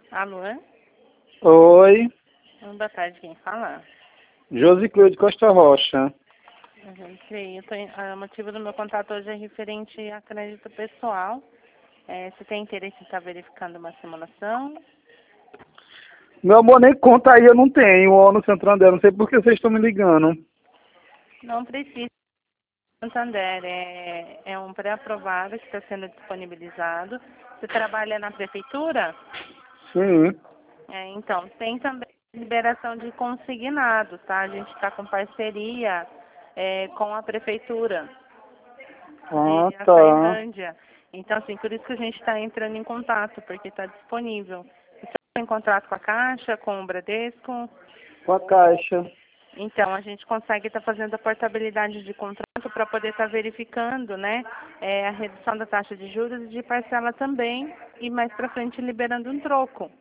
Alô? Oi, Boa tarde, quem fala? Josicleude Costa Rocha. O motivo do meu contato hoje é referente a crédito pessoal. Você tem interesse em estar verificando uma simulação? Meu amor, nem conta aí, eu não tenho, ó, no Santander, não sei por que vocês estão me ligando. Não precisa. Santander é um pré-aprovado que está sendo disponibilizado. Você trabalha na prefeitura? Sim. Então, tem também liberação de consignado, tá? A gente está com parceria com a prefeitura Ah, de tá. Açailândia. Então, assim, por isso que a gente está entrando em contato, porque está disponível. Você está em contrato com a Caixa, com o Bradesco? Com a Caixa. Então, a gente consegue estar fazendo a portabilidade de contrato para poder estar verificando, né, a redução da taxa de juros e de parcela também, e mais para frente liberando um troco.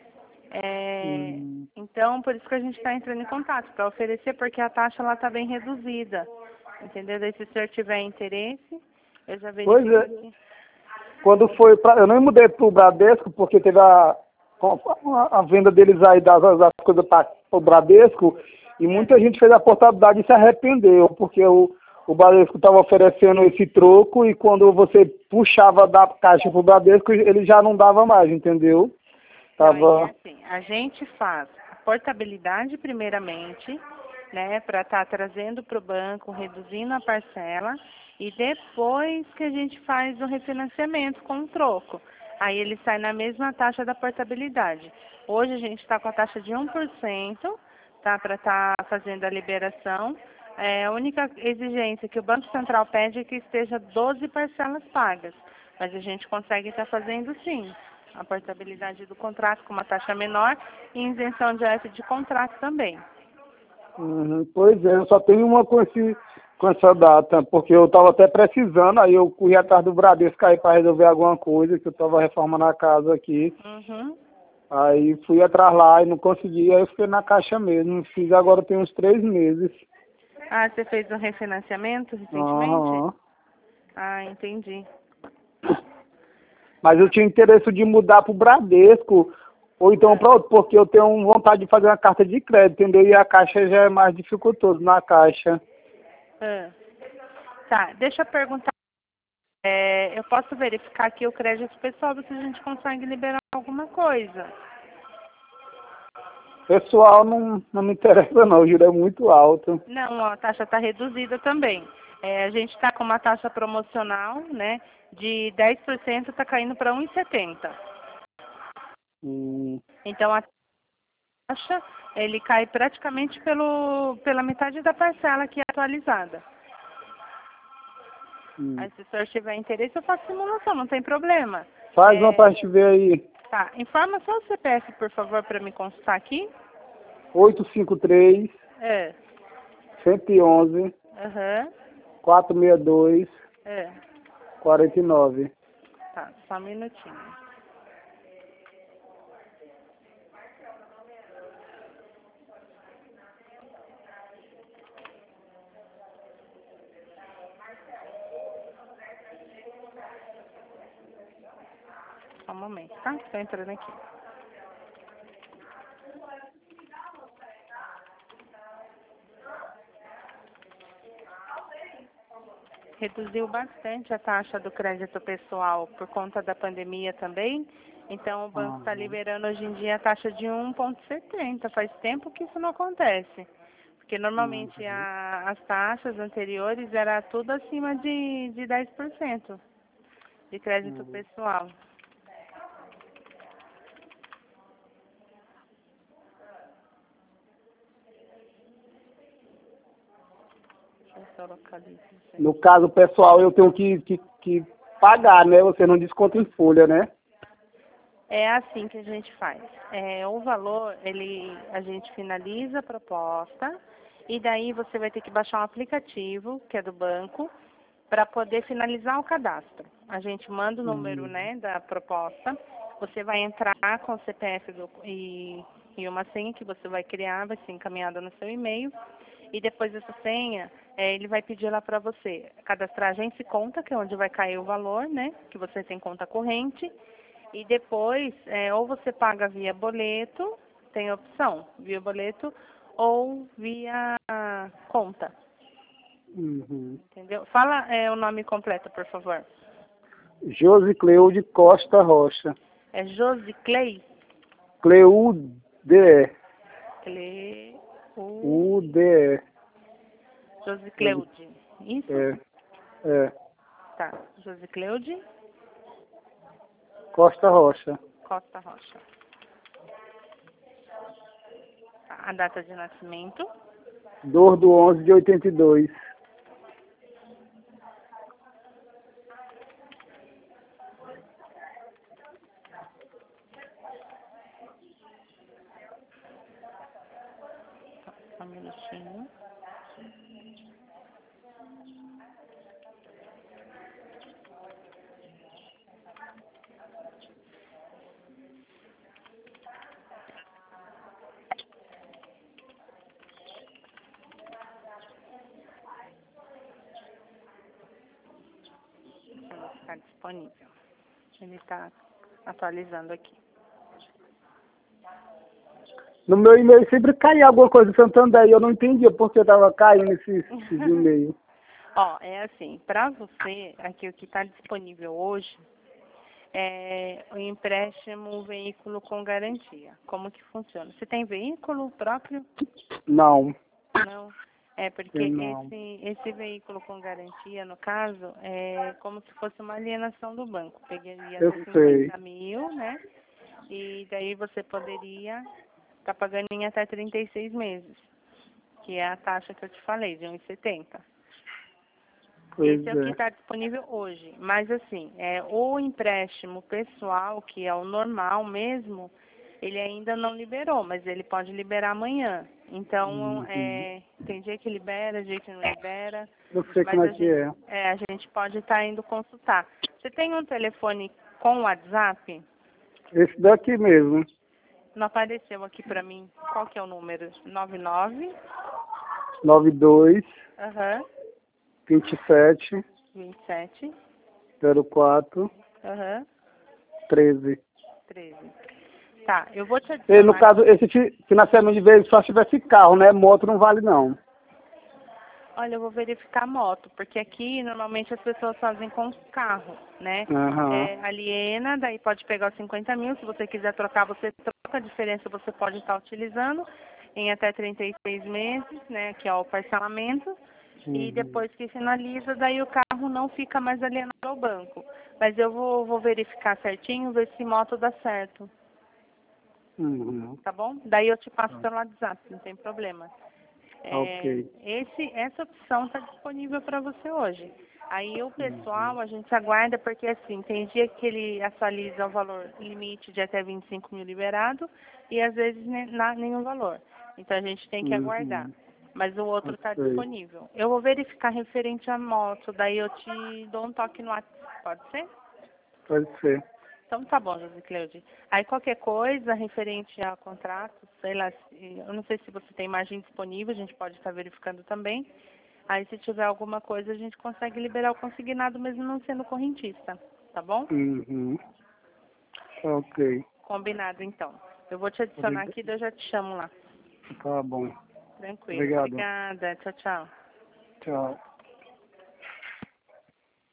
Então, por isso que a gente está entrando em contato, para oferecer, porque a taxa está bem reduzida, entendeu? Daí, se o senhor tiver interesse, eu já Pois verifico é, aqui. quando foi pra... Eu nem mudei pro Bradesco, porque teve a venda deles aí das coisas para o Bradesco, e muita gente fez a portabilidade e se arrependeu, porque o Bradesco estava oferecendo esse troco, e quando você puxava da Caixa pro Bradesco, ele já não dava mais, entendeu? Não, é Tava... assim, a gente faz a portabilidade primeiramente, né, para estar trazendo para o banco, reduzindo a parcela, e depois que a gente faz o refinanciamento com o troco. Aí ele sai na mesma taxa da portabilidade. Hoje a gente está com a taxa de 1%, tá, para estar fazendo a liberação. A única exigência que o Banco Central pede é que esteja 12 parcelas pagas, mas a gente consegue estar fazendo sim a portabilidade do contrato com uma taxa menor e isenção de OF de contrato também. Pois é, eu só tenho uma com essa data, porque eu estava até precisando, aí eu corri atrás do Bradesco aí para resolver alguma coisa, que eu estava reformando a casa aqui. Uhum. Aí fui atrás lá e não consegui, aí eu fiquei na Caixa mesmo. Fiz agora tem uns 3 meses. Ah, você fez um refinanciamento recentemente? Aham. Ah, entendi. Mas eu tinha interesse de mudar pro Bradesco, ou então para outro, porque eu tenho vontade de fazer uma carta de crédito, entendeu? E a Caixa já é mais dificultoso na Caixa. Ah. Tá, deixa eu perguntar. Eu posso verificar aqui o crédito pessoal, ver se a gente consegue liberar alguma coisa. Pessoal, não me interessa não, o juro é muito alto. Não, ó, a taxa está reduzida também. A gente está com uma taxa promocional, né, de 10%, está caindo para 1,70. Hum. Então, a taxa, ele cai praticamente pela metade da parcela que é atualizada. Aí, se o senhor tiver interesse, eu faço simulação, não tem problema. Faz uma pra gente ver aí. Tá, informa só o CPF, por favor, para me consultar aqui. 853 É, 111 aham, 462 é. 49. Tá, só um minutinho. Só um momento, tá? Estou entrando aqui. Reduziu bastante a taxa do crédito pessoal por conta da pandemia também. Então, o banco está liberando hoje em dia a taxa de 1,70. Faz tempo que isso não acontece. Porque normalmente as taxas anteriores era tudo acima de 10% de crédito pessoal. Deixa eu ver se eu localizo isso No aqui. caso pessoal, eu tenho que pagar, né? Você não desconta em folha, né? É assim que a gente faz. O valor, a gente finaliza a proposta e daí você vai ter que baixar um aplicativo, que é do banco, para poder finalizar o cadastro. A gente manda o número, né, da proposta, você vai entrar com o CPF e uma senha que você vai criar, vai ser encaminhada no seu e-mail, e depois dessa senha, ele vai pedir lá para você cadastrar a agência e conta, que é onde vai cair o valor, né, que você tem conta corrente, E depois, ou você paga via boleto, tem opção, via boleto ou via conta. Uhum. Entendeu? Fala o nome completo, por favor. Josicleude Costa Rocha. É Josiclei? Cleude. Cleude. U-D-E. Josicleude. Isso? É. Tá. Josicleude Costa Rocha. Costa Rocha. Tá. A data de nascimento? 2/11/82. Só um minutinho. Vai ficar disponível. Ele está atualizando aqui. No meu e-mail sempre caía alguma coisa do Santander e eu não entendia porque estava caindo esses e-mails. Ó, é assim, para você, aqui o que está disponível hoje é o empréstimo veículo com garantia. Como que funciona? Você tem veículo próprio? Não, Não. É porque tem não. esse veículo com garantia, no caso, é como se fosse uma alienação do banco. Pegaria Eu 50 mil, né? E daí você poderia estar pagando em até 36 meses, que é a taxa que eu te falei, de 1,70. Pois Esse é o que é. está disponível hoje. Mas, assim, o empréstimo pessoal, que é o normal mesmo, ele ainda não liberou, mas ele pode liberar amanhã. Então, tem dia que libera, dia que não libera. Eu sei Mas como é que é. a gente pode estar indo consultar. Você tem um telefone com WhatsApp? Esse daqui mesmo. Não apareceu aqui para mim. Qual que é o número? 99? 92 Aham. 27 27? 04 Aham. 13. 13. Tá, eu vou te E no adicionar. caso, esse financiamento de vez só se tivesse carro, né? Moto não vale não. Olha, eu vou verificar a moto, porque aqui normalmente as pessoas fazem com carro, né? Aham. Aliena, daí pode pegar os 50 mil, se você quiser trocar, você troca, a diferença você pode estar utilizando em até 36 meses, né? Que é o parcelamento. E depois que finaliza, daí o carro não fica mais alienado ao banco. Mas eu vou verificar certinho, ver se moto dá certo, Uhum. tá bom? Daí eu te passo pelo WhatsApp, não tem problema. Ok. Essa opção está disponível para você hoje. Aí o pessoal, a gente aguarda, porque assim, tem dia que ele atualiza o valor limite de até 25 mil liberado e às vezes nenhum valor. Então a gente tem que aguardar. Mas o outro está Ok. disponível. Eu vou verificar referente à moto, daí eu te dou um toque no WhatsApp, pode ser? Pode ser. Então tá bom, Josicleude. Aí qualquer coisa referente a contrato, sei lá, eu não sei se você tem margem disponível, a gente pode estar verificando também. Aí se tiver alguma coisa, a gente consegue liberar o consignado mesmo não sendo correntista, tá bom? Uhum. Ok. Combinado então. Eu vou te adicionar aqui, daí eu já te chamo lá. Tá bom. Tranquilo. Obrigado. Obrigada. Tchau, tchau. Tchau.